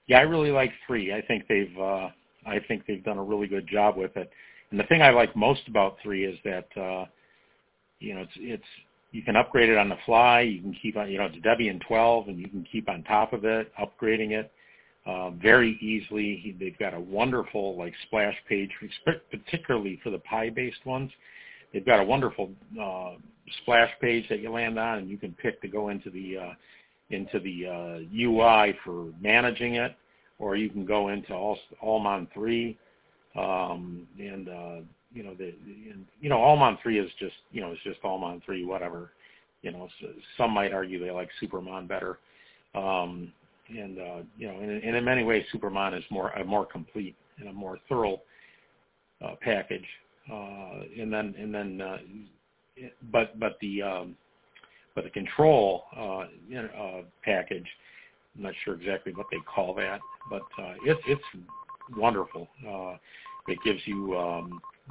Yeah, I really like 3. I think they've done a really good job with it. And the thing I like most about 3 is that it's you can upgrade it on the fly. You can keep on, it's Debian 12, and you can keep on top of it, upgrading it very easily. They've got a wonderful splash page, particularly for the Pi-based ones. They've got a wonderful splash page that you land on, and you can pick to go into the UI for managing it, or you can go into Allmon 3, Allmon 3 is just Allmon 3, whatever. Some might argue they like Supermon better, and in many ways Supermon is a more complete and a more thorough package, but the control package, I'm not sure exactly what they call that, but it's wonderful. It gives you,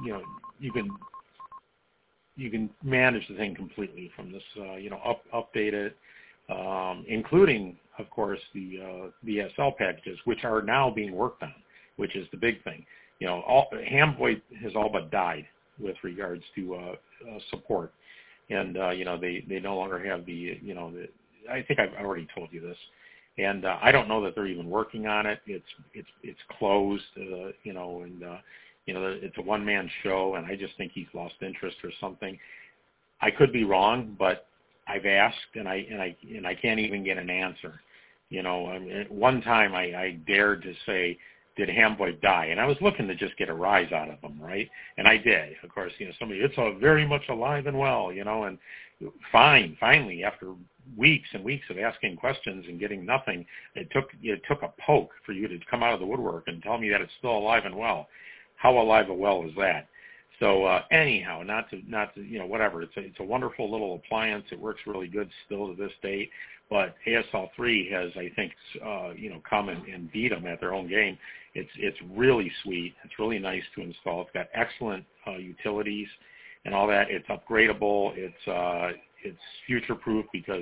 you can manage the thing completely from this, update it, including, of course, the VSL packages, which are now being worked on, which is the big thing. Hamboy has all but died with regards to support. And they no longer have I think I've already told you this, and I don't know that they're even working on it. It's closed, it's a one-man show, and I just think he's lost interest or something. I could be wrong, but I've asked, and I can't even get an answer. At one time I dared to say, did Hamboy die? And I was looking to just get a rise out of him, right? And I did. Of course, it's very much alive and well, and finally, after weeks and weeks of asking questions and getting nothing, it took a poke for you to come out of the woodwork and tell me that it's still alive and well. How alive and well is that? So anyhow, not to whatever. It's a wonderful little appliance. It works really good still to this date. But ASL3 has, I think, come and beat them at their own game. It's really sweet. It's really nice to install. It's got excellent utilities and all that. It's upgradable. It's future-proof because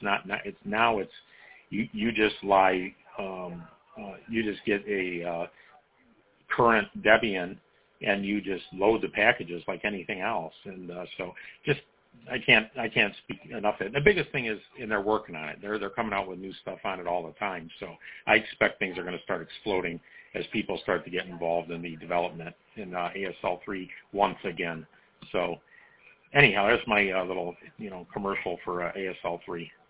you just get a current Debian, and you just load the packages like anything else. And so I can't speak enough. The biggest thing is, and they're working on it. They're coming out with new stuff on it all the time. So I expect things are going to start exploding as people start to get involved in the development in ASL3 once again. So anyhow, that's my little commercial for ASL3.